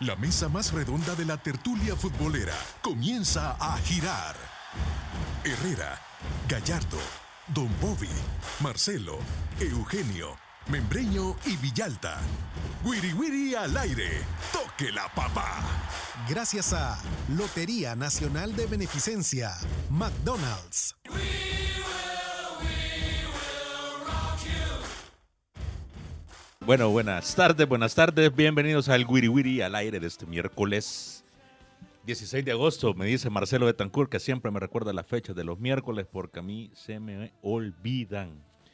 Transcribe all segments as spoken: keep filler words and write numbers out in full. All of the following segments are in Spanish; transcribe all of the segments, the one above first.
La mesa más redonda de la tertulia futbolera comienza a girar. Herrera, Gallardo, Don Bobby, Marcelo, Eugenio, Membreño y Villalta. Wiri Wiri al aire. ¡Toque la papá! Gracias a Lotería Nacional de Beneficencia, McDonald's. Bueno, buenas tardes, buenas tardes. Bienvenidos al Wiri Wiri al aire de este miércoles dieciséis de agosto. Me dice Marcelo Betancourt que siempre me recuerda las fechas de los miércoles porque a mí se me olvidan.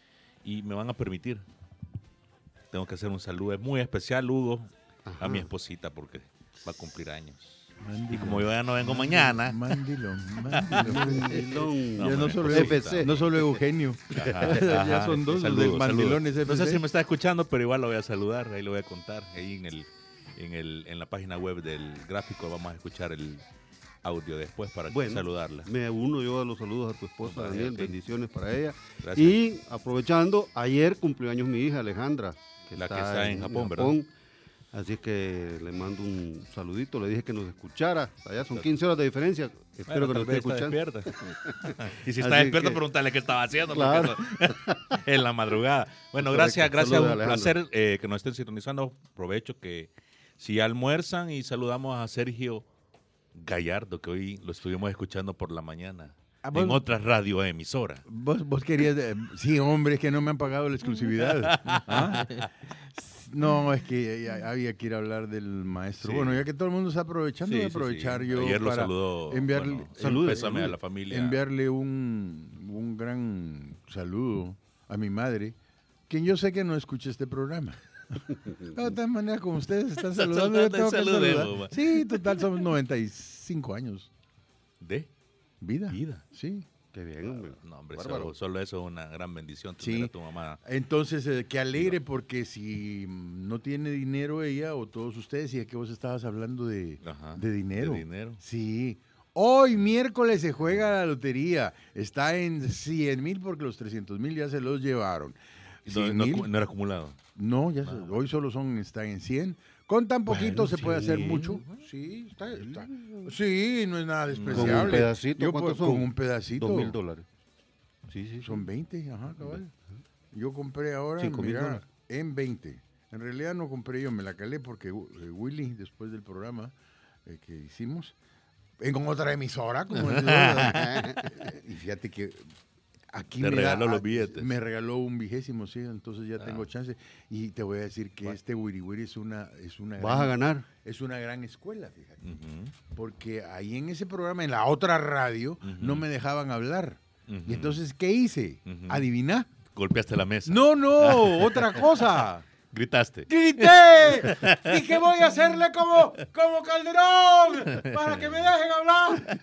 Y me van a permitir. Tengo que hacer un saludo muy especial, Hugo, Ajá. a mi esposita porque va a cumplir años. Mandilón. Y como yo ya no vengo mañana. Mandilón, mandilón. mandilón. No, ya no solo, F C. no solo Eugenio. Ajá, ajá. Ya son dos saludo, del mandilón saludo. F C. No sé si me está escuchando, pero igual lo voy a saludar. Ahí lo voy a contar. Ahí en, el, en, el, en la página web del gráfico vamos a escuchar el audio después para bueno, saludarla. Me uno yo a los saludos a tu esposa, Vaya, Daniel. sí. Bendiciones para ella. Gracias. Y aprovechando, ayer cumplió años mi hija Alejandra. Que la está que está en, en Japón, ¿verdad? Japón. Así que le mando un saludito, le dije que nos escuchara. Allá son quince horas de diferencia. Espero bueno, que nos esté escuchando. Y si está despierta, pregúntale qué estaba haciendo. Claro. En la madrugada. Bueno, gracias, gracias. Un placer eh, que nos estén sintonizando. Aprovecho que si almuerzan y saludamos a Sergio Gallardo, que hoy lo estuvimos escuchando por la mañana. Ah, en otra radioemisora. Vos, vos querías... Eh, sí, hombre, es que no me han pagado la exclusividad. ¿Ah? No, es que ya había que ir a hablar del maestro. Sí. Bueno, ya que todo el mundo está aprovechando, sí, de aprovechar sí, sí. yo Ayer para lo saludó, enviarle, bueno, salud, pésame a la familia. Enviarle un, un gran saludo a mi madre, quien yo sé que no escucha este programa. De todas maneras, como ustedes están saludando, yo tengo que saludar. Sí, total, somos noventa y cinco años. ¿De? Vida. Vida. Sí. Qué bien, hombre. No, hombre, solo, solo eso es una gran bendición tener sí. a tu mamá. Entonces, eh, que alegre, porque si no tiene dinero ella o todos ustedes, y es que vos estabas hablando de, Ajá, de dinero. De dinero. Sí. Hoy, miércoles, se juega la lotería. Está en cien mil porque los trescientos mil ya se los llevaron. No, no, no era acumulado. No, ya ah, se, hoy solo son, están en cien. Con tan poquito bueno, se sí. puede hacer mucho. Sí, está, está. Sí, no es nada despreciable. Con un pedacito, Yo, ¿cuántos con son? Con un pedacito. Dos mil dólares. Sí, sí. Son veinte, ajá, cabal. Yo compré ahora, mira, en veinte. En realidad no compré yo, me la calé porque eh, Willy, después del programa eh, que hicimos, en otra emisora, como el y fíjate que aquí me, me regaló da, los billetes. Me regaló un vigésimo, sí, entonces ya ah. tengo chance. Y te voy a decir que Va. este Wiri Wiri es una, es una Vas gran, a ganar. Es una gran escuela, fíjate. Uh-huh. Porque ahí en ese programa, en la otra radio, uh-huh. no me dejaban hablar. Uh-huh. Y entonces, ¿qué hice? Uh-huh. ¿Adivina? Golpeaste la mesa. No, no, otra cosa. Gritaste. ¡Grité! Dije, voy a hacerle como, como Calderón para que me dejen hablar.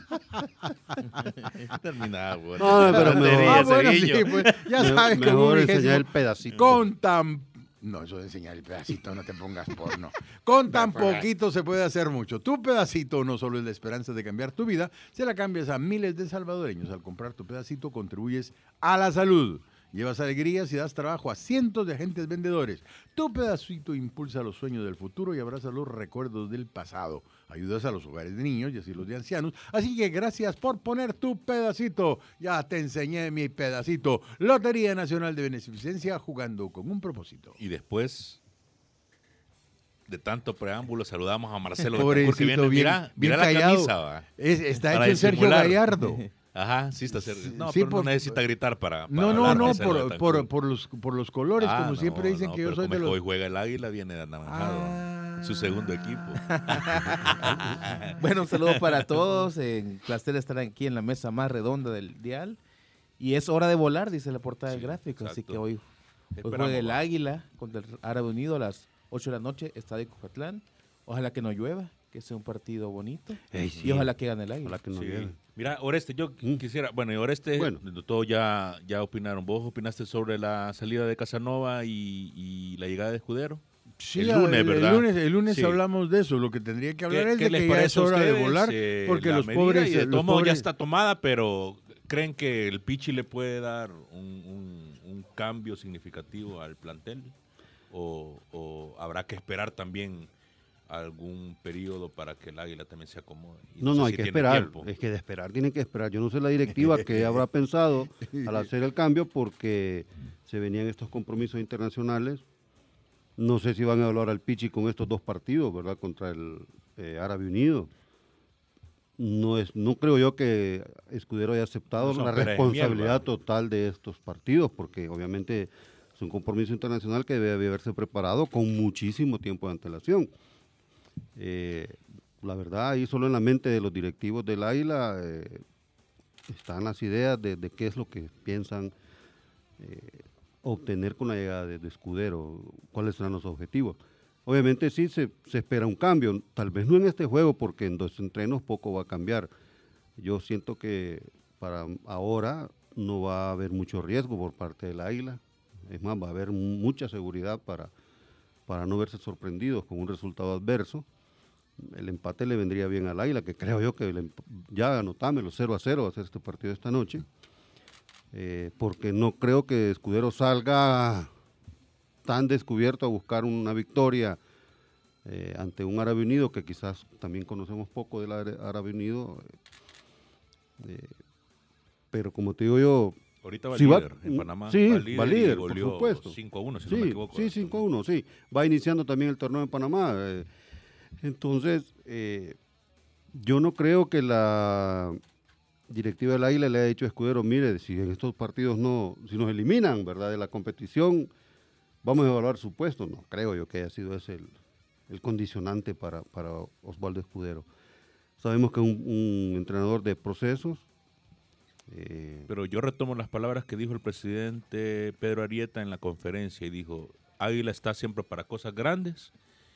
Terminaba, bueno. No, pero mejor. Ah, bueno, sí, pues, ya sabes me, que mejor enseñar enseñar el pedacito. Con tan... No, eso de enseñar el pedacito, no te pongas porno. Con tan poquito se puede hacer mucho. Tu pedacito no solo es la esperanza de cambiar tu vida, se la cambias a miles de salvadoreños. Al comprar tu pedacito contribuyes a la salud. Llevas alegrías y das trabajo a cientos de agentes vendedores. Tu pedacito impulsa los sueños del futuro y abraza los recuerdos del pasado. Ayudas a los hogares de niños y así los de ancianos. Así que gracias por poner tu pedacito. Ya te enseñé mi pedacito. Lotería Nacional de Beneficencia, jugando con un propósito. Y después de tanto preámbulo saludamos a Marcelo Betancourt, que viene, bien, mira, bien mira la camisa, va. Es, está hecho en Sergio Gallardo. Ajá, sí está Sergio. No, sí, pero por, no necesita gritar para, para No, no, hablar, no, por, por, por, los, por los colores, ah, como no, siempre dicen no, que yo soy como de los... hoy juega el Águila, viene de anaranjado. Ah. Su segundo equipo. Bueno, un saludo para todos. Un placer estar aquí en la mesa más redonda del dial. Y es hora de volar, dice la portada sí, del gráfico. Exacto. Así que hoy, hoy juega el Águila contra el Árabe Unido a las ocho de la noche, Estadio Cucatlán. Ojalá que no llueva, que sea un partido bonito. Hey, sí. Y ojalá que gane el Águila. Ojalá que no sí. llueva. Mira, Oreste, yo ¿Mm? quisiera, bueno, y Oreste, bueno. todos ya, ya opinaron. ¿Vos opinaste sobre la salida de Casanova y, y la llegada de Escudero? Sí, el lunes, el, ¿verdad? El lunes, el lunes sí. hablamos de eso. Lo que tendría que hablar es de que ya es hora de volar, eh, porque los pobres... Y de los pobres... ya pobres... está tomada, pero ¿creen que el Pichi le puede dar un, un, un cambio significativo al plantel? ¿O, o habrá que esperar también algún periodo para que el Águila también se acomode? Y No, sé no, hay si que tiene esperar. tiempo. Es que de esperar tienen que esperar. Yo no sé la directiva que habrá pensado al hacer el cambio porque se venían estos compromisos internacionales. No sé si van a evaluar al Pichi con estos dos partidos, ¿verdad? Contra el eh, Árabe Unido. No es, no creo yo que Escudero haya aceptado No son la peras de responsabilidad miel, total de estos partidos, porque obviamente es un compromiso internacional que debe haberse preparado con muchísimo tiempo de antelación. Eh, la verdad, ahí solo en la mente de los directivos del Águila eh, están las ideas de, de qué es lo que piensan eh, obtener con la llegada de, de Escudero, cuáles serán los objetivos. Obviamente sí se, se espera un cambio, tal vez no en este juego porque en dos entrenos poco va a cambiar. Yo siento que para ahora no va a haber mucho riesgo por parte del Águila, es más, va a haber mucha seguridad para, para no verse sorprendidos con un resultado adverso. El empate le vendría bien al Águila, que creo yo que el, ya anotámelo, cero a cero va a ser este partido esta noche, eh, porque no creo que Escudero salga tan descubierto a buscar una victoria eh, ante un Árabe Unido, que quizás también conocemos poco del Árabe Unido, eh, pero como te digo yo, ahorita va si líder va, en Panamá, sí, va líder, va líder, y por goleó supuesto. cinco a uno, si sí, no me equivoco. Sí, cinco a uno, sí. Va iniciando también el torneo en Panamá. Eh, entonces, eh, yo no creo que la directiva del Águila le haya dicho a Escudero, mire, si en estos partidos no, si nos eliminan, ¿verdad?, de la competición, vamos a evaluar su puesto. No creo yo que haya sido ese el, el condicionante para, para Osvaldo Escudero. Sabemos que es un, un entrenador de procesos. Eh, Pero yo retomo las palabras que dijo el presidente Pedro Arieta en la conferencia y dijo, Águila está siempre para cosas grandes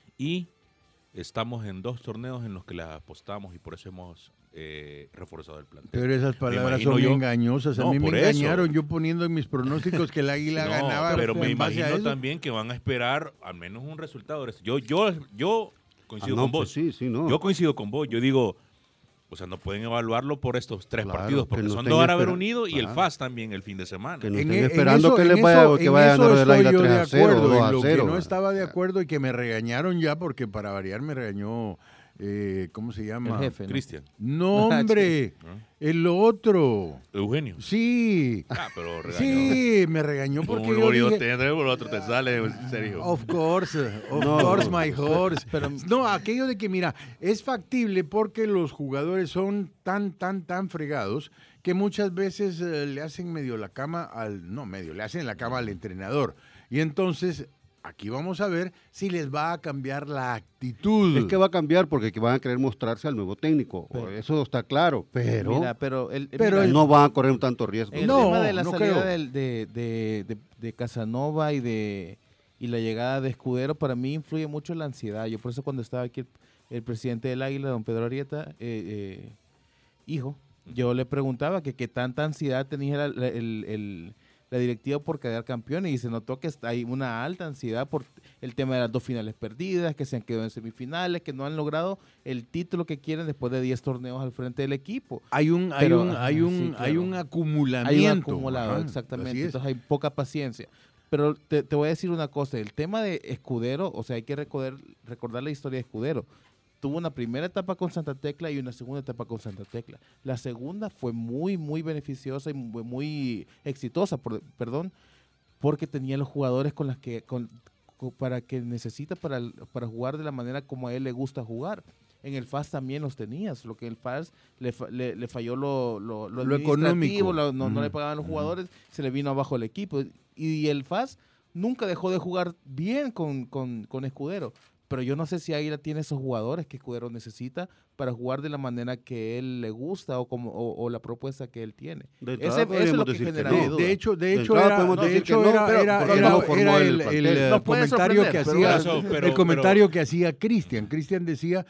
y estamos en dos torneos en los que las apostamos y por eso hemos eh, reforzado el plantel. Pero esas palabras imagino son yo- engañosas. A No, mí me por eso. engañaron yo poniendo en mis pronósticos que el Águila No, ganaba. pero me en base a imagino eso. también que van a esperar al menos un resultado. Yo, yo, yo coincido ah, no, con vos. pues sí, sí, no. Yo coincido con vos. Yo digo, o sea, no pueden evaluarlo por estos tres Claro, partidos, que porque no son estén dos Árabe espera- Unido y el claro. F A S también el fin de semana. Que no En, estén en esperando eso- que en les eso- vaya, que en vayan eso a dar el estoy Águila yo tres de a cero, acuerdo, dos y a lo cero. que no estaba de acuerdo y que me regañaron ya, porque para variar me regañó, eh, ¿cómo se llama? El jefe, ¿no? Cristian, No, hombre, ¿no? el otro. Eugenio. Sí, Ah, pero regañó. sí, me regañó porque Un yo bonito dije, te el otro te sale, en serio. of course, of No. course, my horse. Pero- no, aquello de que, mira, es factible porque los jugadores son tan, tan, tan fregados que muchas veces eh, le hacen medio la cama al, no medio, le hacen la cama al entrenador. Y entonces, aquí vamos a ver si les va a cambiar la actitud. Es que va a cambiar porque que van a querer mostrarse al nuevo técnico. Pero- Eso está claro, pero, Mira, pero, el, pero mira, el- no van a correr un tanto riesgo. el No, tema de la no salida creo. del- de, de, de, de Casanova y de y la llegada de Escudero, para mí influye mucho la ansiedad. Yo por eso cuando estaba aquí el, el presidente del Águila, don Pedro Arieta, eh, eh, hijo, yo le preguntaba que qué tanta ansiedad tenía la, la- el- el- la directiva por quedar campeones y se notó que está- hay una alta ansiedad por el tema de las dos finales perdidas, que se han quedado en semifinales, que no han logrado el título que quieren después de diez torneos al frente del equipo. Hay un, hay Pero, un, ajá, hay un, sí, hay claro. un acumulamiento. Hay un acumulado, Ajá, exactamente. así es. Entonces hay poca paciencia. Pero te, te voy a decir una cosa, el tema de Escudero, o sea, hay que recordar, recordar la historia de Escudero. Tuvo una primera etapa con Santa Tecla y una segunda etapa con Santa Tecla. La segunda fue muy, muy beneficiosa y muy, muy exitosa, por, perdón, porque tenía los jugadores con las que, con, con- para que necesita para, el- para jugar de la manera como a él le gusta jugar. En el F A S también los tenías, lo que el F A S le, fa- le, le falló lo, lo, lo Lo administrativo, económico. lo- no, no le Ujú, pagaban los ujú. jugadores, se le vino abajo el equipo. Y el F A S nunca dejó de jugar bien con, con, con Escudero. Pero yo no sé si Águila tiene esos jugadores que Escudero necesita para jugar de la manera que él le gusta o como o, o la propuesta que él tiene. De Ese- entrada eso es lo podríamos que decir que genera no. mi duda. De hecho, de De hecho entrada era, podemos de decir hecho que no, era, pero era, porque era- no formó era el el, plantel. el, eh, Nos puede comentario que sorprender, pero hacía, eso, pero- el comentario que hacía Cristian. Cristian decía,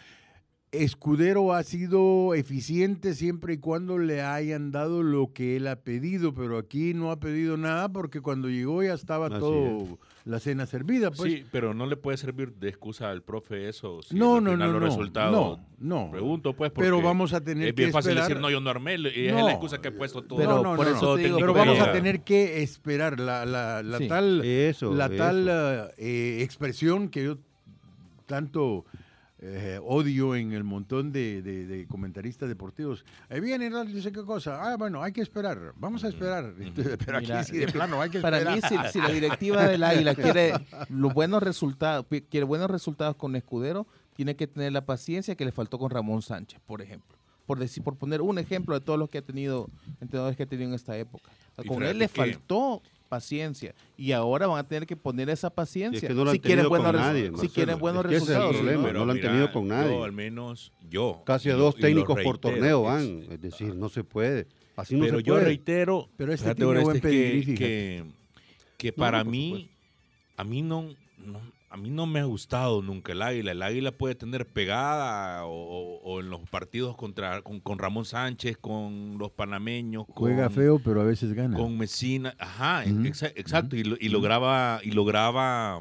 Escudero ha sido eficiente siempre y cuando le hayan dado lo que él ha pedido, pero aquí no ha pedido nada porque cuando llegó ya estaba Así todo la cena servida. Pues. Sí, pero no le puede servir de excusa al profe eso. Si No, al no, final no, los no, resultados. no, no. Pregunto, pues, Pero porque vamos a tener es bien que fácil esperar. decir, no, yo no armé, y es No. la excusa que he puesto todo. Pero no, no, por no, eso no. te digo Pero que vamos llega. a tener que esperar la, la, la Sí. tal, Eso, la eso. tal eh, expresión que yo tanto eh, odio en el montón de, de, de comentaristas deportivos. Ahí viene, no sé qué cosa. Ah, bueno, hay que esperar. Vamos a esperar. Entonces, pero Mira, aquí sí, de plano, hay que para esperar. mí, si, si la directiva del Águila quiere los buenos resultados, quiere buenos resultados con Escudero, tiene que tener la paciencia que le faltó con Ramón Sánchez, por ejemplo. Por decir, por poner un ejemplo de todos los que ha tenido, entrenadores que ha tenido en esta época. Con él le faltó paciencia y ahora van a tener que poner esa paciencia si, es que no si quieren buenos, nadie, si quieren buenos es que resultados. Ese es el problema, Pero no lo han mira, tenido con nadie. Yo, al menos yo. Casi a y dos lo- y técnicos lo por reitero, torneo van. es- Es decir, no se puede. Así no pero se yo puede. reitero, Pero este fíjate, tiene buen Orestes, pedigrí, que, fíjate. que, que No, para por mí, supuesto. a mí no, no- a mí no me ha gustado nunca el Águila. El Águila puede tener pegada o, o- o en los partidos contra con, con Ramón Sánchez, con los panameños, con, Juega feo, pero a veces gana. con Messina, ajá, Ujú. exa- exacto, y, lo- y lograba y lograba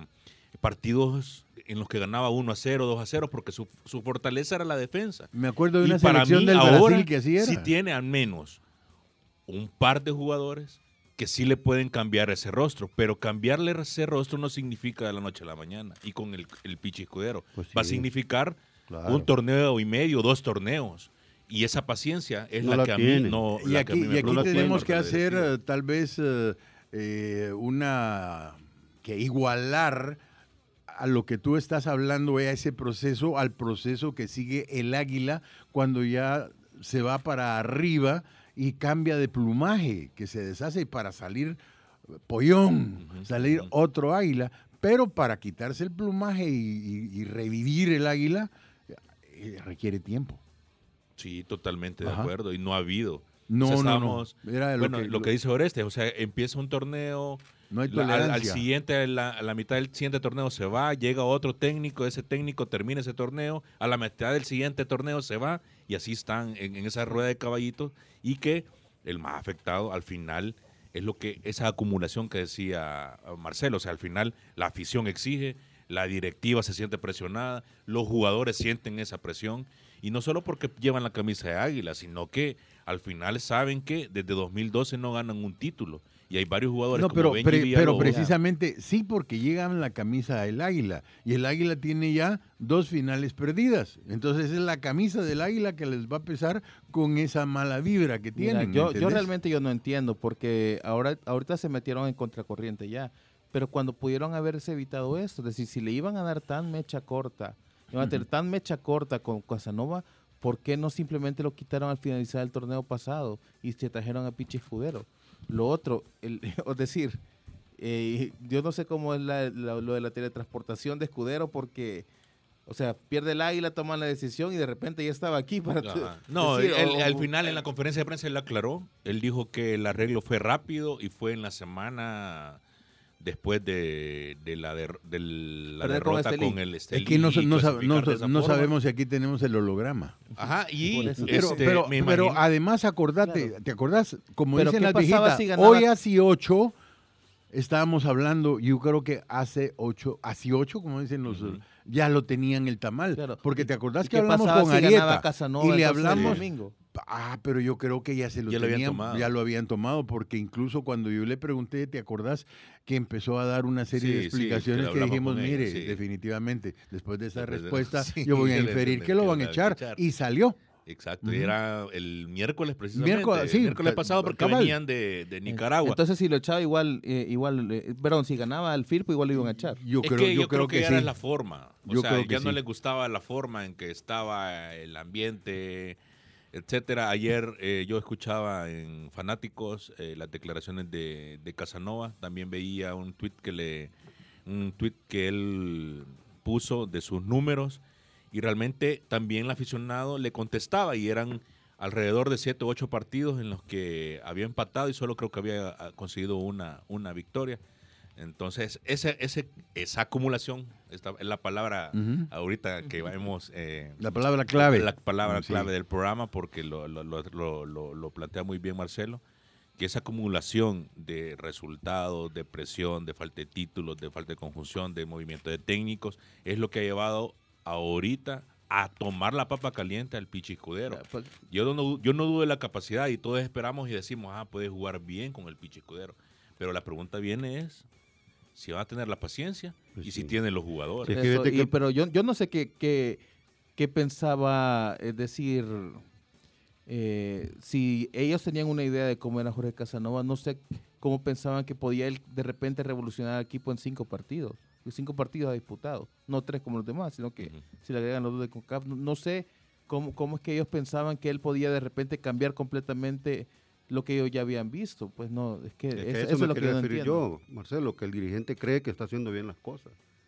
partidos en los que ganaba uno a cero, dos a cero, porque su, su fortaleza era la defensa. Me acuerdo de Y una para selección mí del ahora Brasil que así era. sí tiene al menos un par de jugadores que sí le pueden cambiar ese rostro, pero cambiarle ese rostro no significa de la noche a la mañana. Y con el, el Pichi Escudero Pues va a sí. significar Claro. un torneo y medio, dos torneos. Y esa paciencia es No la, la que a mí tienen. no. Y la que a aquí, mí me y aquí no la preocupa tenemos por que la hacer directiva. eh, tal vez eh, eh, una que igualar a lo que tú estás hablando, eh, a ese proceso, al proceso que sigue el Águila cuando ya se va para arriba y cambia de plumaje, que se deshace para salir pollón, Ujú, salir ujú. otro águila, pero para quitarse el plumaje y, y- y revivir el águila eh, requiere tiempo. Sí, totalmente de Ajá. acuerdo. Y no ha habido. No, O sea, no, no. estábamos- Era lo bueno, que- lo, lo- que dice Orestes, o sea, empieza un torneo, No hay la- al, al tolerancia. siguiente, a la, a la mitad del siguiente torneo se va, llega otro técnico, ese técnico termina ese torneo, a la mitad del siguiente torneo se va, y así están en, en esa rueda de caballitos, y que el más afectado al final es lo que esa acumulación que decía Marcelo, o sea, al final la afición exige, la directiva se siente presionada, los jugadores sienten esa presión, y no solo porque llevan la camisa de Águila, sino que al final saben que desde dos mil doce no ganan un título, y hay varios jugadores No, como pero, Benji pre- pero Villalobos. precisamente sí, porque llegan la camisa del águila y el águila tiene ya dos finales perdidas. Entonces es la camisa del águila que les va a pesar con esa mala vibra que Mira, tienen. yo, yo ¿entendés? realmente yo no entiendo porque ahora ahorita se metieron en contracorriente ya, pero cuando pudieron haberse evitado esto, es decir, si le iban a dar tan mecha corta, iban a tener tan mecha corta con Casanova, ¿por qué no simplemente lo quitaron al finalizar el torneo pasado y se trajeron a Pichi Escudero? Lo otro, el, es decir, eh, yo no sé cómo es la- la- lo de la teletransportación de Escudero porque, o sea, pierde el águila, toman la decisión y de repente ya estaba aquí para... Ajá. No, decir, él- o- al final en la conferencia de prensa él aclaró, él dijo que el arreglo fue rápido y fue en la semana después de, de la, der- de la Perder con derrota Estelí. con el Es Estelí. que no, y no, sab- clasificar no- de esa no forma. sabemos si aquí tenemos el holograma. Ajá, y Por eso. Pero, este, pero, me pero imagino- además acordate, Claro. ¿te acordás? Como Pero dicen ¿qué las pasaba viejitas, si ganaba- hoy así ocho, estábamos hablando, yo creo que hace ocho, así ocho, como dicen los, Ujú. ya lo tenían el tamal. Claro. Porque te acordás ¿Y que qué hablamos pasaba con si ganaba Arieta Casanova y le entonces el hablamos... domingo? Ah, pero yo creo que ya se lo Ya lo habían tenían, tomado. ya lo habían tomado, porque incluso cuando yo le pregunté, ¿te acordás? Que empezó a dar una serie Sí, de sí, explicaciones que que hablamos dijimos, con ella, mire, sí. definitivamente, después de esa Después de- respuesta, sí, yo voy a ya le inferir entendí que lo que van a la van a echar. echar. Y salió. Exacto, y Ujú. era el miércoles precisamente. Miércoles, sí, el miércoles ca- pasado porque cabal. venían de, de Nicaragua. Entonces si lo echaba igual, eh, igual, eh, perdón, si ganaba al Firpo igual lo iban a echar. Yo Es creo, que yo creo que, ya sí. era la forma. O Yo sea, creo que ya no sí. le gustaba la forma en que estaba el ambiente, etcétera. Ayer eh, yo escuchaba en Fanáticos eh, las declaraciones de, de Casanova. También veía un tweet que le, un tweet que él puso de sus números y realmente también el aficionado le contestaba y eran alrededor de siete u ocho partidos en los que había empatado y solo creo que había ah, conseguido una, una victoria. Entonces, ese, ese, esa acumulación, esta es la palabra Ujú. ahorita que vamos... eh, La palabra clave. La palabra Sí. clave del programa, porque lo, lo, lo, lo, lo- lo plantea muy bien Marcelo, que esa acumulación de resultados, de presión, de falta de títulos, de falta de conjunción, de movimiento de técnicos, es lo que ha llevado ahorita a tomar la papa caliente al Pichi Escudero. Pues, Yo no, yo no dudo de la capacidad y todos esperamos y decimos, ah, puede jugar bien con el Pichi Escudero. Pero la pregunta viene es si va a tener la paciencia Pues y si sí. tiene los jugadores. Sí. eso, fíjate y- que- pero yo, yo no sé qué, qué, qué pensaba, es decir, eh, si ellos tenían una idea de cómo era Jorge Casanova, no sé cómo pensaban que podía él de repente revolucionar al equipo en cinco partidos. Cinco partidos ha disputado, no tres como los demás, sino que uh-huh. si le agregan los dos de CONCACAF, no, no sé cómo, cómo es que ellos pensaban que él podía de repente cambiar completamente lo que ellos ya habían visto. Pues no, es que, es que es, eso, eso me es lo que yo no entiendo. Yo, Marcelo, que el dirigente cree que está haciendo bien las cosas.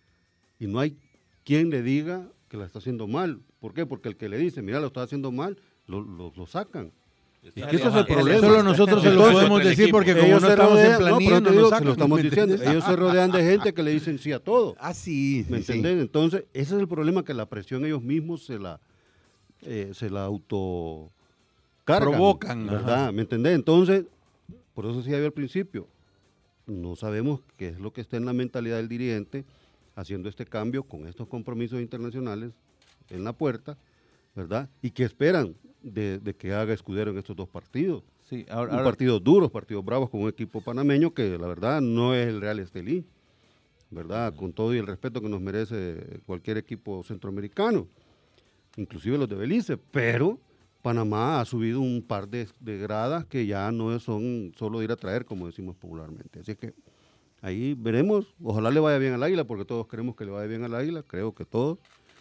Y no hay quien le diga que la está haciendo mal. ¿Por qué? Porque el que le dice, mira, lo está haciendo mal, lo, lo, lo sacan. Y que eso es el problema. Solo nosotros se lo podemos decir porque como ellos no estamos rodean, en planilla, no, no, digo, nos sacan, se lo estamos ¿me diciendo. entiendes? Ellos se rodean de gente que le dicen sí a todo. Ah, sí. ¿Me sí, entiendes? sí. Entonces, ese es el problema, que la presión ellos mismos se la, eh, se la auto cargan, provocan. ¿verdad? Ajá. ¿Me entendés? Entonces, por eso decía yo al principio, no sabemos qué es lo que está en la mentalidad del dirigente haciendo este cambio con estos compromisos internacionales en la puerta, ¿verdad? Y qué esperan de, de que haga Escudero en estos dos partidos. Sí, ahora, un ahora, partidos duros, partidos bravos con un equipo panameño que la verdad no es el Real Estelí, ¿verdad? Con todo y el respeto que nos merece cualquier equipo centroamericano, inclusive los de Belice, pero Panamá ha subido un par de, de gradas que ya no son solo de ir a traer, como decimos popularmente. Así que ahí veremos, ojalá le vaya bien al Águila, porque todos queremos que le vaya bien al Águila, creo que todos,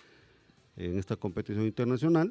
en esta competición internacional,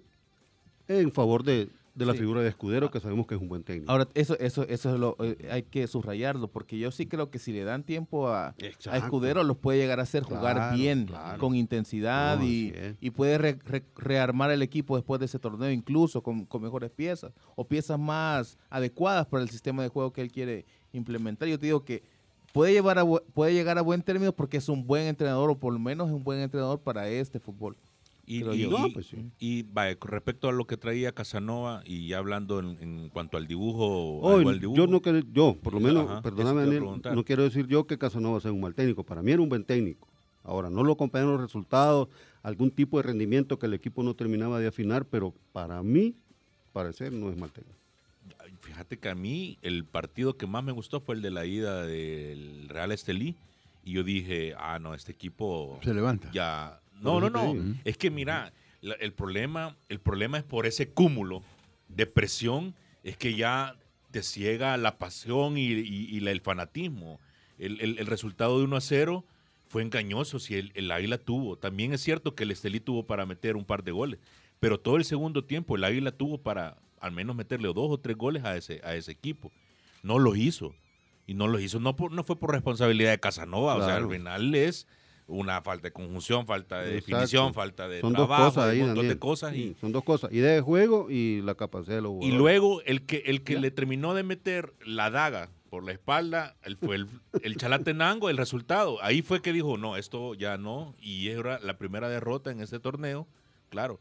en favor de, de la sí. figura de Escudero, que sabemos que es un buen técnico. Ahora, eso, eso, eso es lo, eh, hay que subrayarlo, porque yo sí creo que si le dan tiempo a, a Escudero, los puede llegar a hacer jugar Claro, bien, claro. con intensidad, No, y, y puede re, re, rearmar el equipo después de ese torneo, incluso con, con mejores piezas, o piezas más adecuadas para el sistema de juego que él quiere implementar. Yo te digo que puede, llevar a, puede llegar a buen término porque es un buen entrenador, o por lo menos es un buen entrenador para este fútbol. Y, Creo y, yo. No, y- pues sí. y, vaya, con respecto a lo que traía Casanova, y ya hablando en, en cuanto al dibujo, Oh, algo al dibujo, yo no quiero, yo, por lo menos, Ajá, perdóname, eso te iba a Daniel, preguntar. no quiero decir yo que Casanova sea un mal técnico. Para mí era un buen técnico. Ahora, no lo acompañan los resultados, algún tipo de rendimiento que el equipo no terminaba de afinar, pero para mí, parecer, no es mal técnico. Fíjate que a mí el partido que más me gustó fue el de la ida del Real Estelí, y yo dije, ah, no, este equipo Se levanta. ya... No, no, Por eso te no, digo. es que mira, la- el, problema, el problema es por ese cúmulo de presión, es que ya te ciega la pasión y, y- y la- el fanatismo. El, el- el resultado de uno a cero fue engañoso, si el, el Águila tuvo. También es cierto que el Estelí tuvo para meter un par de goles, pero todo el segundo tiempo el Águila tuvo para al menos meterle dos o tres goles a ese, a ese equipo. No lo hizo. Y no lo hizo, no, por- no fue por responsabilidad de Casanova, o sea, Claro. al final es una falta de conjunción, falta de Exacto. definición, falta de Son dos trabajo, cosas ahí, un montón Daniel. de cosas. Sí, Y, son dos cosas, idea de juego y la capacidad de los y jugadores. luego el que, el que Ya. le terminó de meter la daga por la espalda el, fue el, el Chalatenango, el resultado. Ahí fue que dijo, no, esto ya no, y era la primera derrota en este torneo. Claro,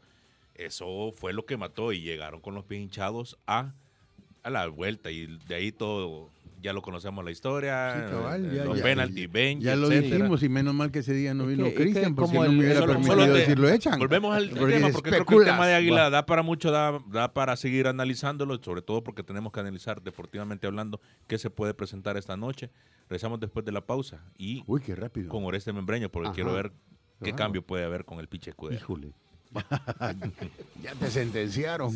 eso fue lo que mató, y llegaron con los pies hinchados a, a la vuelta, y de ahí todo, ya lo conocemos la historia, Sí, cabal, eh, ya- los ya- penaltis, Benji, Ya lo etcétera. dijimos, y menos mal que ese día no Es vino que- es que Cristian, porque como no el- me hubiera solo- permitido solo te- decirlo echan. Volvemos al Porque tema, porque creo que el especulas. tema de Águila Va. da para mucho, da, da para seguir analizándolo, sobre todo porque tenemos que analizar deportivamente hablando qué se puede presentar esta noche. Regresamos después de la pausa y Uy, qué rápido. con Oreste Membreño, porque Ajá. quiero ver qué Claro. cambio puede haber con el Piche Escudero. Híjole. Ya te sentenciaron.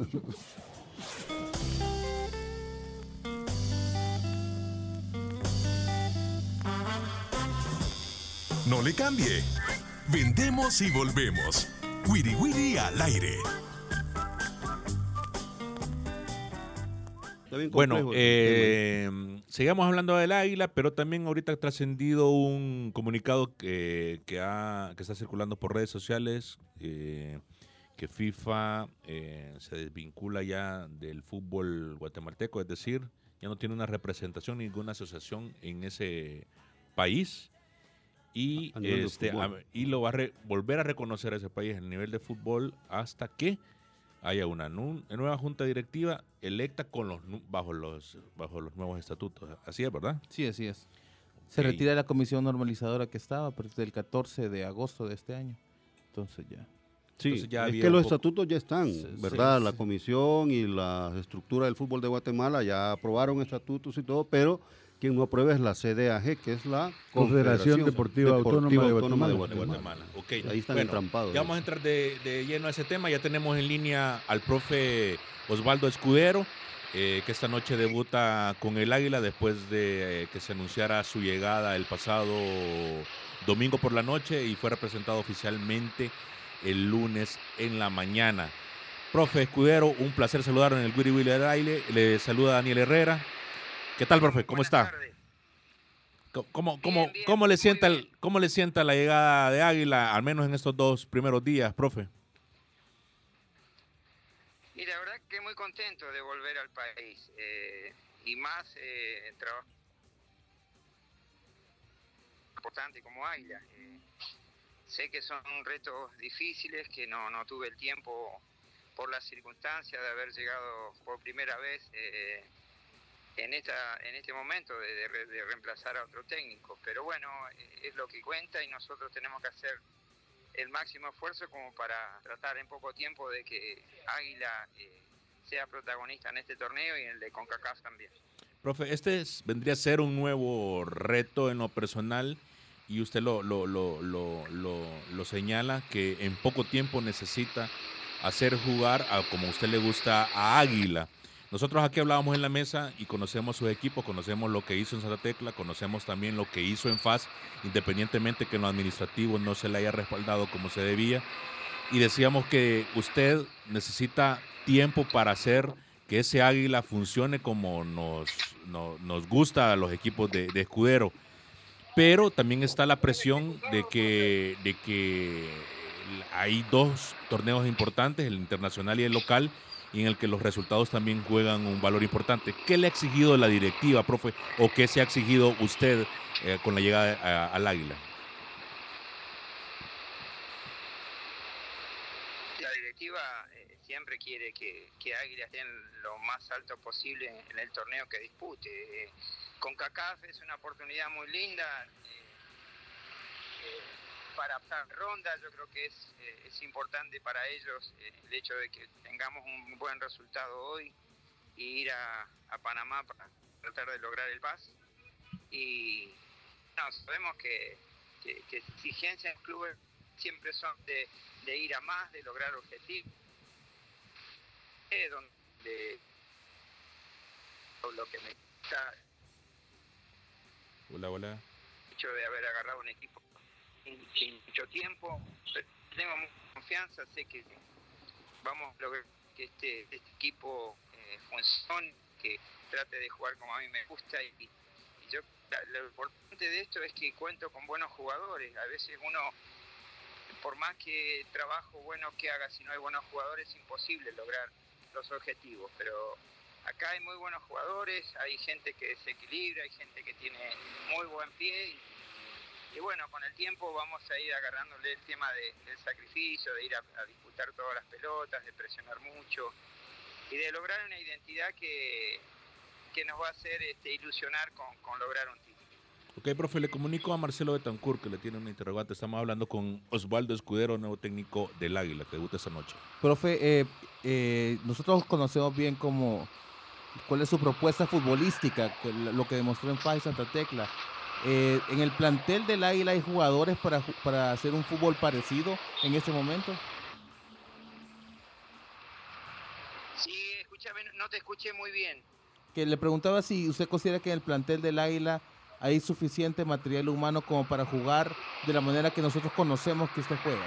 No le cambie. Vendemos y volvemos. Wiri Wiri al aire. Está bien Bueno, complejo el eh, sigamos hablando del Águila, pero también ahorita ha trascendido un comunicado que, que, ha, que está circulando por redes sociales, eh, que FIFA eh, se desvincula ya del fútbol guatemalteco, es decir, ya no tiene una representación, ninguna asociación en ese país, y, A- a nivel de este, fútbol. a- y lo va a re- volver a reconocer a ese país en el nivel de fútbol hasta que haya una nu- nueva junta directiva electa con los nu- bajo los bajo los nuevos estatutos. Así es, ¿verdad? Sí, así es. Se Ok. retira la comisión normalizadora que estaba pero desde el catorce de agosto de este año. Entonces ya. Sí, Entonces ya es había que un los poco- estatutos ya están, Sí, ¿verdad? sí, La sí. comisión y la estructura del fútbol de Guatemala ya aprobaron estatutos y todo, pero quien no aprueba es la C D A G, que es la Confederación Deportiva, Deportiva Autónoma, Autónoma de Guatemala. De Guatemala. Okay. Ahí están bueno, entrampados. Ya vamos a entrar de, de lleno a ese tema. Ya tenemos en línea al profe Osvaldo Escudero, eh, que esta noche debuta con el Águila después de eh, que se anunciara su llegada el pasado domingo por la noche y fue representado oficialmente el lunes en la mañana. Profe Escudero, un placer saludarlo en el Wiri Wiri al aire. Le saluda Daniel Herrera. ¿Qué tal, profe? ¿Cómo está? ¿Cómo, cómo, bien, bien, cómo, le sienta el, ¿Cómo le sienta la llegada de Águila, al menos en estos dos primeros días, profe? Y la verdad que muy contento de volver al país. Eh, y más eh, el trabajo importante como Águila. Eh, sé que son retos difíciles, que no, no tuve el tiempo por las circunstancias de haber llegado por primera vez eh, en esta en este momento de, de, de reemplazar a otro técnico, pero bueno, es lo que cuenta y nosotros tenemos que hacer el máximo esfuerzo como para tratar en poco tiempo de que Águila eh, sea protagonista en este torneo y en el de CONCACAF también. Profe, este es, vendría a ser un nuevo reto en lo personal y usted lo, lo, lo, lo, lo, lo señala, que en poco tiempo necesita hacer jugar a como a usted le gusta a Águila. Nosotros aquí hablábamos en la mesa y conocemos sus equipos, conocemos lo que hizo en Santa Tecla, conocemos también lo que hizo en F A S, independientemente que en lo administrativo no se le haya respaldado como se debía. Y decíamos que usted necesita tiempo para hacer que ese Águila funcione como nos, no, nos gusta a los equipos de, de Escudero. Pero también está la presión de que, de que hay dos torneos importantes, el internacional y el local, y en el que los resultados también juegan un valor importante. ¿Qué le ha exigido la directiva, profe, o qué se ha exigido usted eh, con la llegada a, al Águila? La directiva eh, siempre quiere que, que Águila esté en lo más alto posible en, en el torneo que dispute. Eh, CONCACAF es una oportunidad muy linda eh, eh, para pasar ronda. Yo creo que es, eh, es importante para ellos eh, el hecho de que tengamos un buen resultado hoy y ir a, a Panamá para tratar de lograr el pase. Y no, sabemos que, que, que exigencias en clubes siempre son de, de ir a más, de lograr objetivos, eh, donde lo que me gusta Hola, hola. el hecho de haber agarrado un equipo sin, sin mucho tiempo, pero tengo mucha confianza, sé que vamos a lograr que este, este equipo eh, funcione, que trate de jugar como a mí me gusta y, y yo lo importante de esto es que cuento con buenos jugadores. A veces uno, por más que trabajo bueno que haga, si no hay buenos jugadores es imposible lograr los objetivos, pero acá hay muy buenos jugadores, hay gente que desequilibra, hay gente que tiene muy buen pie y, y bueno, con el tiempo vamos a ir agarrándole el tema de, del sacrificio, de ir a, a disputar todas las pelotas, de presionar mucho y de lograr una identidad que, que nos va a hacer este, ilusionar con, con lograr un título. Ok, profe, le comunico a Marcelo Betancourt que le tiene una interrogante. Estamos hablando con Osvaldo Escudero, nuevo técnico del Águila, que debuta esta noche. Profe, eh, eh, nosotros conocemos bien cómo, cuál es su propuesta futbolística, lo que demostró en F A S Santa Tecla. Eh, ¿En el plantel del Águila hay jugadores para, para hacer un fútbol parecido en este momento? Sí, escúchame, no te escuché muy bien. Que le preguntaba si usted considera que en el plantel del Águila hay suficiente material humano como para jugar de la manera que nosotros conocemos que usted juega.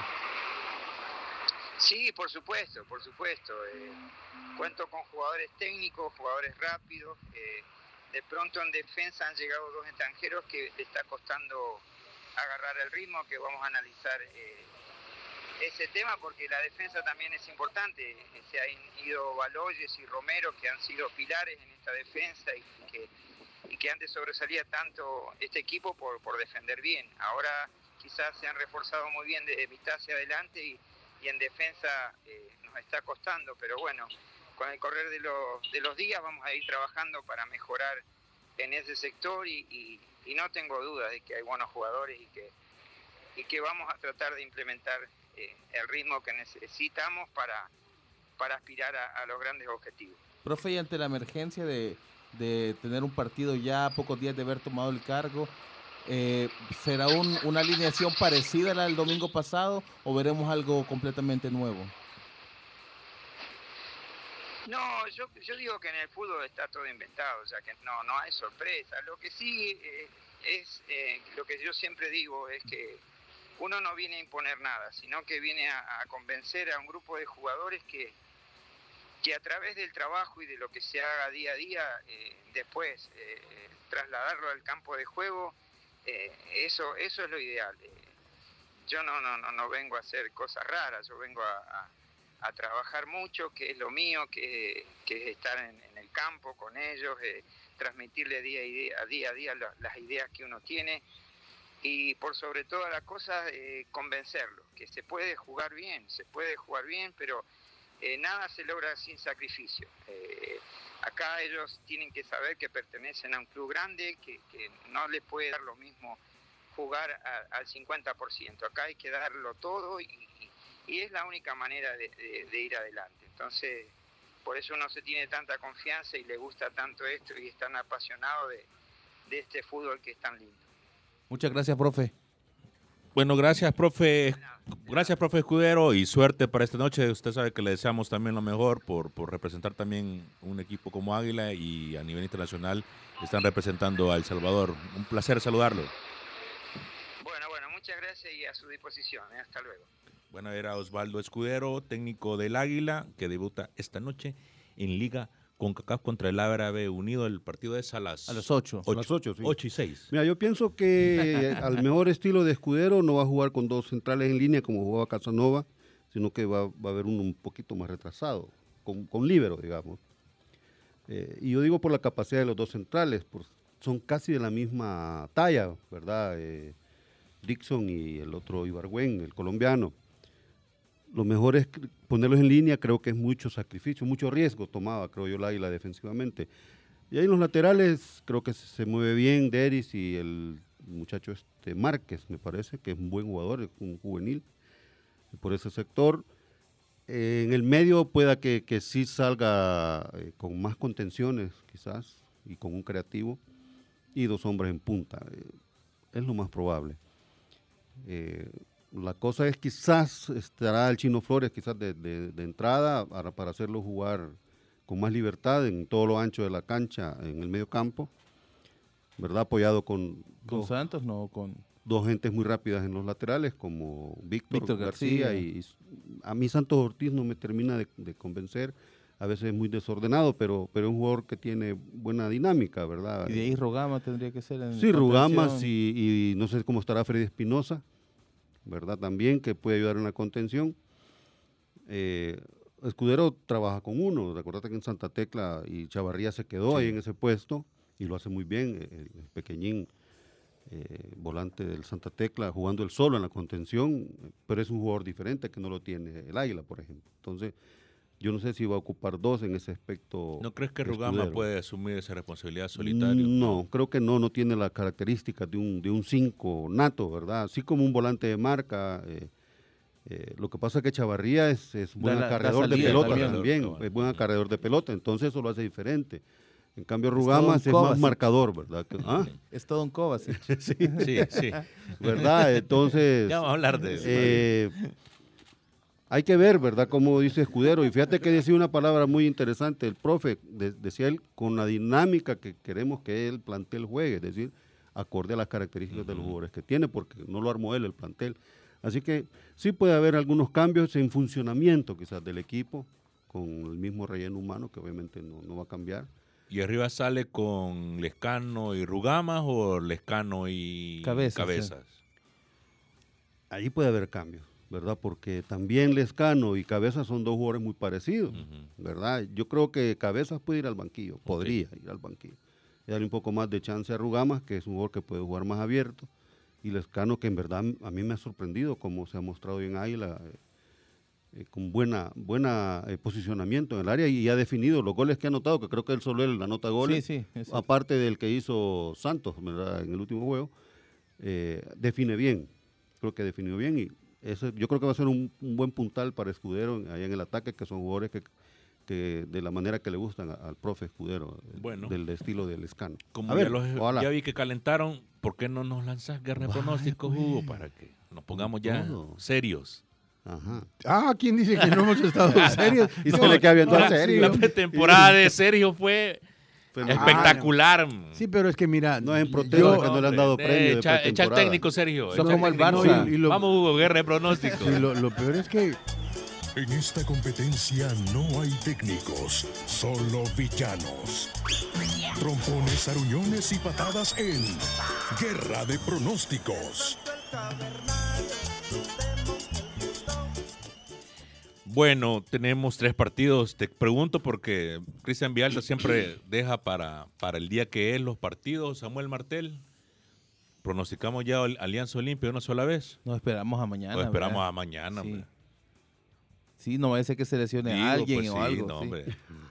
Sí, por supuesto, por supuesto. Eh, cuento con jugadores técnicos, jugadores rápidos. Eh, de pronto en defensa han llegado dos extranjeros que le está costando agarrar el ritmo, que vamos a analizar eh, ese tema porque la defensa también es importante. Se han ido Baloyes y Romero, que han sido pilares en esta defensa y que, y que antes sobresalía tanto este equipo por, por defender bien. Ahora quizás se han reforzado muy bien de mitad hacia adelante y, y en defensa eh, nos está costando, pero bueno, con el correr de los, de los días vamos a ir trabajando para mejorar en ese sector y, y, y no tengo dudas de que hay buenos jugadores y que, y que vamos a tratar de implementar eh, el ritmo que necesitamos para, para aspirar a, a los grandes objetivos. Profe, y ante la emergencia de, de tener un partido ya a pocos días de haber tomado el cargo. Eh, ¿Será un, una alineación parecida a la del domingo pasado o veremos algo completamente nuevo? No, yo, yo digo que en el fútbol está todo inventado, o sea que no, no hay sorpresa. Lo que sí eh, es, eh, lo que yo siempre digo es que uno no viene a imponer nada, sino que viene a, a convencer a un grupo de jugadores que, que a través del trabajo y de lo que se haga día a día, eh, después eh, trasladarlo al campo de juego, eh, eso, eso es lo ideal. Eh, yo no, no, no, no vengo a hacer cosas raras, yo vengo a... a a trabajar mucho, que es lo mío, que, que es estar en, en el campo con ellos, eh, transmitirle día a día, día, a día la, las ideas que uno tiene y por sobre todas las cosas eh, convencerlos, que se puede jugar bien, se puede jugar bien, pero eh, nada se logra sin sacrificio. Eh, acá ellos tienen que saber que pertenecen a un club grande, que, que no les puede dar lo mismo jugar a, al cincuenta por ciento, acá hay que darlo todo y, y Y es la única manera de, de, de ir adelante. Entonces, por eso uno se tiene tanta confianza y le gusta tanto esto y es tan apasionado de, de este fútbol que es tan lindo. Muchas gracias, profe. Bueno, gracias, profe. Gracias, profe Escudero, y suerte para esta noche. Usted sabe que le deseamos también lo mejor por, por representar también un equipo como Águila y a nivel internacional están representando a El Salvador. Un placer saludarlo. Bueno, bueno, muchas gracias y a su disposición. ¿eh? Hasta luego. Bueno, era Osvaldo Escudero, técnico del Águila, que debuta esta noche en Liga CONCACAF contra el Árabe Unido. El partido es a las, a las ocho. A las ocho, sí. ocho y seis. Mira, yo pienso que al mejor estilo de Escudero no va a jugar con dos centrales en línea como jugaba Casanova, sino que va, va a haber uno un poquito más retrasado, con, con líbero, digamos. Eh, y yo digo por la capacidad de los dos centrales, por, son casi de la misma talla, ¿verdad? Eh, Dixon y el otro Ibargüen, el colombiano. Lo mejor es ponerlos en línea, creo que es mucho sacrificio, mucho riesgo tomaba, creo yo, el Águila defensivamente. Y ahí en los laterales creo que se mueve bien Deris y el muchacho este Márquez, me parece, que es un buen jugador, un juvenil, por ese sector. Eh, en el medio pueda que, que sí salga eh, con más contenciones, quizás, y con un creativo, y dos hombres en punta. Eh, es lo más probable. Eh, La cosa es quizás estará el Chino Flores quizás de, de, de entrada para, para hacerlo jugar con más libertad en todo lo ancho de la cancha en el medio campo, ¿verdad? Apoyado con, ¿Con dos, Santos? No, con... dos gentes muy rápidas en los laterales como Víctor, Víctor García, García. Y, y a mí Santos Ortiz no me termina de, de convencer, a veces es muy desordenado, pero, pero es un jugador que tiene buena dinámica, ¿verdad? Y de ahí Rugama tendría que ser en Sí, Rugama contención. y, y no sé cómo estará Freddy Espinosa, ¿verdad? También, que puede ayudar en la contención. Eh, Escudero trabaja con uno, recordate que en Santa Tecla y Chavarría se quedó sí. ahí en ese puesto y lo hace muy bien, el, el pequeñín eh, volante del Santa Tecla, jugando él solo en la contención, pero es un jugador diferente que no lo tiene el Águila, por ejemplo. Entonces, yo no sé si va a ocupar dos en ese aspecto. ¿No crees que Rugama Escudero puede asumir esa responsabilidad solitario? No, creo que no, no tiene las características de un de un cinco nato, ¿verdad? Así como un volante de marca. Eh, eh, lo que pasa es que Chavarría es, es buen acarreador de pelota también, también no, es buen acarreador de pelota, entonces eso lo hace diferente. En cambio, Rugama es, es más marcador, ¿verdad? ¿Ah? Es todo un Kovacic. sí, sí, sí. ¿Verdad? Entonces... Ya vamos a hablar de eso. Eh, hay que ver, ¿verdad?, como dice Escudero. Y fíjate que decía una palabra muy interesante. El profe, de, decía él, con la dinámica que queremos que el plantel juegue, es decir, acorde a las características uh-huh. de los jugadores que tiene, porque no lo armó él el plantel. Así que sí puede haber algunos cambios en funcionamiento quizás del equipo, con el mismo relleno humano, que obviamente no, no va a cambiar. ¿Y arriba sale con Lescano y Rugama o Lescano y Cabezas? Cabezas? Sí. Ahí puede haber cambios, ¿verdad? Porque también Lescano y Cabezas son dos jugadores muy parecidos, uh-huh. ¿verdad? Yo creo que Cabezas puede ir al banquillo, okay. podría ir al banquillo. Y darle un poco más de chance a Rugama, que es un jugador que puede jugar más abierto. Y Lescano, que en verdad a mí me ha sorprendido cómo se ha mostrado en Águila, eh, eh, con buena, buena eh, posicionamiento en el área y ha definido los goles que ha anotado, que creo que él solo él anota goles, sí, sí, aparte del que hizo Santos, ¿verdad?, en el último juego, eh, define bien, creo que definió bien y eso, yo creo que va a ser un, un buen puntal para Escudero allá en el ataque, que son jugadores que, que de la manera que le gustan a- al profe Escudero, Bueno. del estilo del Escano. Como A ya, ver, los- ojalá. ya vi que calentaron, ¿por qué no nos lanzas guerra de Vaya, pronósticos, pues. Hugo? Para que nos pongamos ya todo. serios. Ajá. Ah, ¿quién dice que no hemos estado serios? Y se le queda viendo no, serio. La pretemporada de Sergio fue Fue- espectacular. Sí, pero es que mira, No es en protesta yo- que no le han dado premio de echa, echa el pretemporada. técnico, Sergio. Son echa como el técnico. Barça. y- y lo- Vamos, Hugo, guerra de pronósticos. sí, lo, lo peor es que En esta competencia no hay técnicos, solo villanos. Trompones, aruñones y patadas en Guerra de Pronósticos. Bueno, tenemos tres partidos. Te pregunto porque Cristian Vialta siempre deja para, para el día que es los partidos. Samuel Martel, pronosticamos ya el Alianza Olimpia una sola vez. Nos esperamos a mañana. Lo esperamos ¿verdad? a mañana, Sí. hombre. Sí, no va a ser que se lesione Digo, a alguien pues o sí, algo. no, sí. hombre.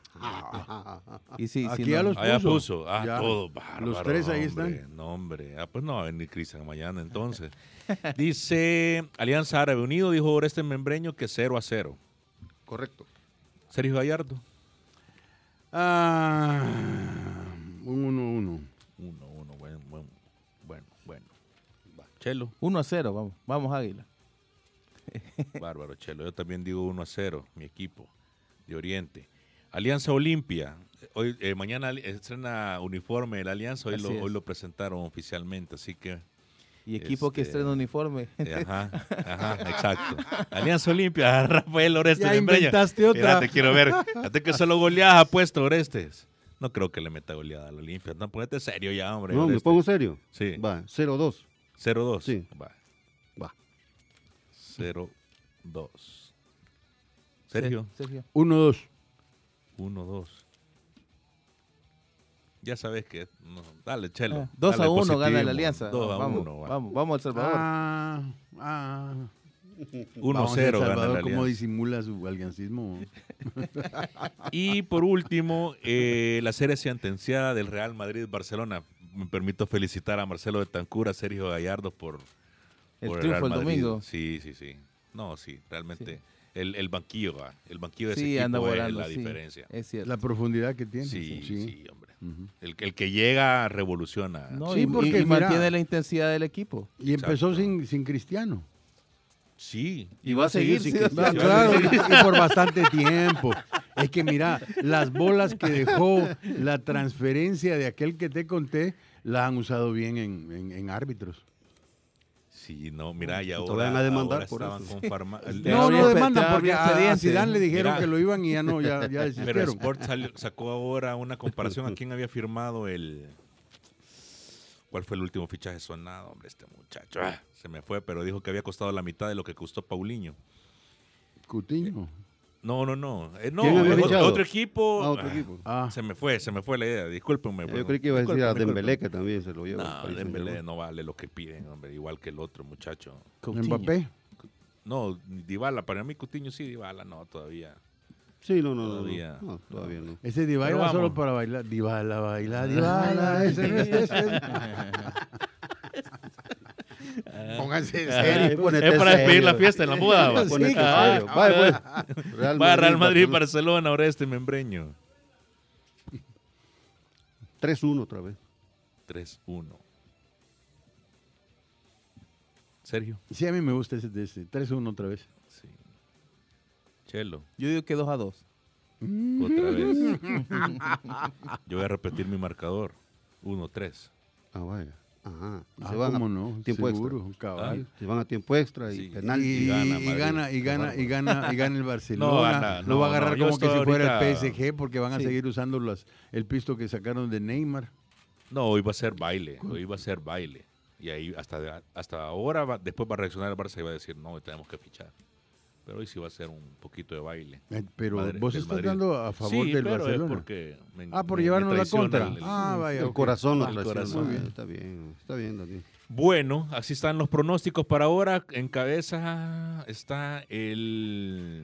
Y sí, sí, Aquí no. ya los Ah, ya puso. puso. Ah, Ya. todo bárbaro. Los tres ahí hombre. están. No, hombre. Ah, pues no va a venir Cristian mañana entonces. Dice Alianza Árabe Unido, dijo Oreste Membreño que cero a cero. Correcto. Sergio Gallardo. ah, un uno uno. Uno, uno, bueno, bueno, bueno, bueno. Va. Chelo, uno a cero, vamos. Vamos, Águila. bárbaro, Chelo. Yo también digo uno a cero, mi equipo de Oriente. Alianza Olimpia. Hoy, eh, mañana estrena uniforme la Alianza, hoy Así lo, es. hoy lo presentaron oficialmente, así que... Y equipo que Este, estrena uniforme. eh, Ajá, ajá, exacto. Alianza Olimpia, Rafael Oreste Ya Membreño. inventaste otra. Mira, te quiero ver. Hasta que solo goleadas ha puesto Orestes. No creo que le meta goleada al Olimpia. No, ponete serio ya, hombre. No, me Orestes. pongo serio. Sí. Va, cero dos. cero dos. Sí. Va. Va. cero dos. Sergio, Sergio. uno dos. uno dos. Ya sabes que. No, dale, Chelo. Ah, dos dale a uno positivo. gana la Alianza. dos a vamos, uno. va. vamos, vamos al Salvador. Ah, ah. uno Vamos, cero El gana Salvador, la ¿cómo Alianza. disimula su aliancismo? Y por último, eh, la serie sentenciada del Real Madrid-Barcelona. Me permito felicitar a Marcelo Betancur, a Sergio Gallardo por, El por triunfo Real el Madrid. domingo. Sí, sí, sí. No, sí, realmente. Sí. El, el banquillo, va. El banquillo de ese Sí, equipo anda es volando. la sí, diferencia. Es cierto. La profundidad que tiene. Sí, sí, hombre. Ujú. El, el que llega revoluciona. No, Sí, y, porque, y- y mira- mantiene la intensidad del equipo. Y empezó Exacto. sin, sin Cristiano. Sí. Y va a seguir, sí, sin- sí, Ah, sí, claro, sí. y, y por bastante tiempo. Es que mira, las bolas que dejó la transferencia de aquel que te conté, la han usado bien en, en- en árbitros. Sí, no, mira, y te ahora, van a demandar ahora por estaban eso. con farma- el- Te No, va bien no pe- demandan te va porque bien a, a expediente. Zidane le dijeron Mira. que lo iban y ya no, ya, ya Pero desistieron. Sport salió- sacó ahora una comparación a quién había firmado el... ¿Cuál fue el último fichaje sonado? Hombre, este muchacho. Ah, se me fue, pero dijo que había costado la mitad de lo que costó Paulinho. Cutiño. No, no, no. Eh, no, ¿Quién había es otro, fichado? otro equipo. Ah, otro Ah, equipo. Ah, Se me fue, se me fue la idea. Discúlpenme. Yo bueno, creí que iba a decir a discúlpenme, Dembélé que también se lo lleva. No, al Paris Dembélé Saint-Germain. no vale lo que piden, hombre, igual que el otro muchacho. Coutinho. Mbappé. No, Dybala, para mí Coutinho sí, Dybala no, todavía. Sí, no, no, no, Todavía. no. No, todavía no. Ese Dybala Pero vamos. solo para bailar. Dybala, baila, Dybala. Ese no es ese. Pónganse en Ay, serio. ponete Es para despedir serio. la fiesta en la boda. va. Sí, Ponete cabal. serio. Vaya, pues. Real Va Real Madrid, Barcelona. Barcelona, ahora este membreño. tres uno otra vez. tres uno. Sergio. Sí, a mí me gusta ese de ese. tres uno otra vez. Sí. Chelo, Yo digo que dos a dos. otra vez. Yo voy a repetir mi marcador. uno tres. Ah, vaya. Ajá. Y Ah, se van cómo a no, tiempo seguro, extra. cabal. Se van a tiempo extra y Sí. penal. Y, Y gana y Madrid. gana, y Qué gana, bárbaro. y gana, y gana el Barcelona. gana, lo no, va a agarrar no, yo como que estoy si fuera el ahorita- P S G porque van a Sí. seguir usando las, el pisto que sacaron de Neymar. No, hoy va a ser baile. Hoy va a ser baile. Y ahí hasta, hasta ahora, va- después va a reaccionar el Barça y va a decir, no, tenemos que fichar. Pero hoy sí va a ser un poquito de baile. Eh, Pero Madre- vos del estás Madrid. dando a favor Sí, del pero Barcelona. es porque me- Ah, por me- llevarnos me la traiciona contra. el- el- Ah, vaya. El ok. corazón lo El traiciona. corazón. Muy bien. Está bien, está bien, Daniel. Bueno, así están los pronósticos para ahora. En cabeza está el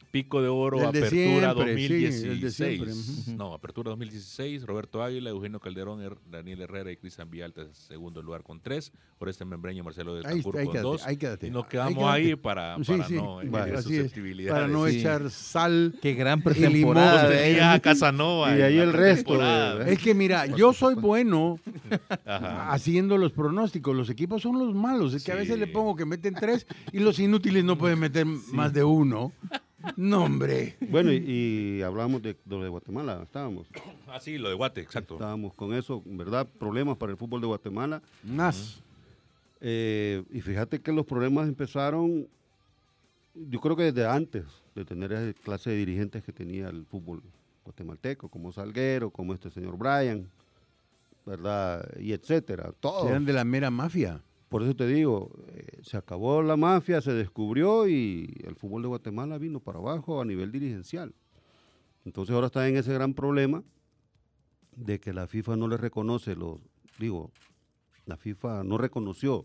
Pico de Oro, El de Apertura siempre, dos mil dieciséis. sí, el de siempre, ujú. No, Apertura dos mil dieciséis, Roberto Águila, Eugenio Calderón, Er- Daniel Herrera y Cristian Villalta en segundo lugar con tres, Oreste Membreño, Marcelo de Ahí, Tancur ahí con quédate, dos. ahí quédate. Y nos Ahí quedamos quédate. ahí para, Sí, para sí, no vale, herir así es, susceptibilidades. para no Sí. echar sal. Qué gran Y pretemporada limón. de Tenía ellos. a Casanova. Y de en ahí la el resto, pretemporada. de- Es que mira, yo soy bueno Ajá. haciendo los pronósticos. Los equipos son los malos. Es que a Sí. veces le pongo que meten tres y los inútiles no pueden meter más de uno. No, hombre. Bueno, y, y hablamos de lo de Guatemala, estábamos. Ah, sí, lo de Guate, exacto. Estábamos con eso, ¿verdad? Problemas para el fútbol de Guatemala. Más. Eh, y fíjate que los problemas empezaron, yo creo que desde antes de tener esa clase de dirigentes que tenía el fútbol guatemalteco, como Salguero, como este señor Brian, ¿verdad? Y etcétera. Todos. Eran de la mera mafia. Por eso te digo, eh, se acabó la mafia, se descubrió y el fútbol de Guatemala vino para abajo a nivel dirigencial. Entonces ahora está en ese gran problema de que la FIFA no le reconoce los, digo, la FIFA no reconoció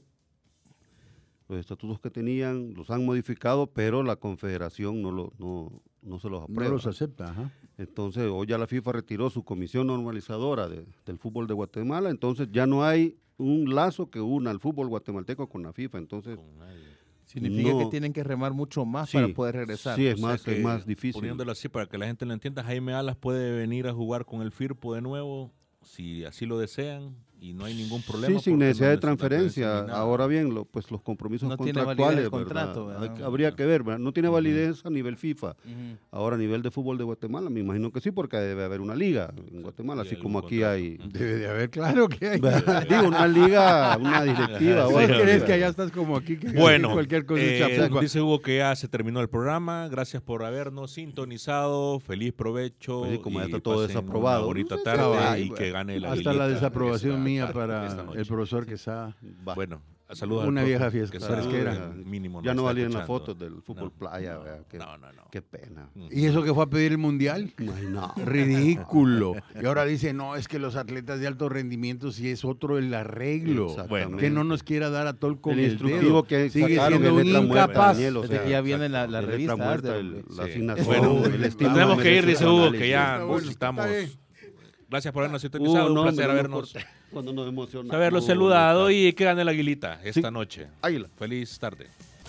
los estatutos que tenían, los han modificado, pero la Confederación no, lo, no, no se los No aprueba. los acepta. Ajá. Entonces hoy ya la FIFA retiró su comisión normalizadora de- del fútbol de Guatemala, entonces ya no hay un lazo que una al fútbol guatemalteco con la FIFA, entonces Significa no. que tienen que remar mucho más Sí, para poder regresar. sí, es O sea más, que, es más difícil. Poniéndolo así para que la gente lo entienda, Jaime Alas puede venir a jugar con el Firpo de nuevo, si así lo desean, y no hay ningún problema. Sí, sin porque necesidad no de es una transferencia. transferencia ni nada. Ahora bien, lo, pues los compromisos No tiene contractuales, validez el ¿verdad? contrato, ¿verdad? Hay que- habría que ver, ¿verdad? No tiene validez a nivel FIFA. Ujú. Ahora a nivel de fútbol de Guatemala, me imagino que sí, porque debe haber una liga en Guatemala, Y así algún como aquí contrato. hay. Debe de haber, claro que hay. Digo, una liga, una directiva. Sí, ¿Vos otra. crees que allá estás como aquí? Que Bueno, cualquier cosa eh, es chapupa? dice Hugo que ya se terminó el programa. Gracias por habernos sintonizado. Feliz provecho. Pues sí, como ya y está todo pasen desaprobado. Una bonita Sí, tarde cabal, y que gane la Hasta la Aguilita desaprobación esta mía tarde, para esta noche. el profesor Quesada. Va. Bueno, saludos Una al vieja profe, fiesta, que ¿sabes sabe qué era? que mínimo Ya nos no está valían las escuchando. fotos del fútbol No, playa. no, ¿verdad? Qué, no, no, no. qué pena. ¿Y eso que fue a pedir el mundial? Ay, no. Ridículo. Y ahora dice, no, es que los atletas de alto rendimiento sí es otro el arreglo. Exactamente. Que no nos quiera dar a Tol con el el, instructivo dedo. que Sigue sacaron siendo de un letra muerta, incapaz. Daniel, o Desde sea, que ya vienen la- las de letra revistas muerta, del- el- la sí. asignación, Bueno, el estilo nos tenemos que ir, merece dice su Hugo, análisis. que ya Está bueno, estamos. está bien. Gracias por habernos Uh, sintonizado. no, un placer hombre, no habernos, corte. Cuando nos emocionamos. haberlos Uh, saludado está. y que gane la Aguilita esta Sí. noche. Águila. Feliz tarde.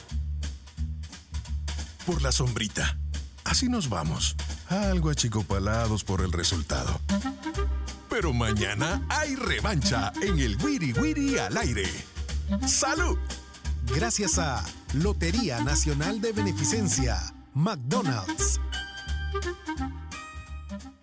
Por la sombrita. Así nos vamos. Algo achicopalados por el resultado. Pero mañana hay revancha en el Wiri Wiri al aire. ¡Salud! Gracias a Lotería Nacional de Beneficencia, McDonald's.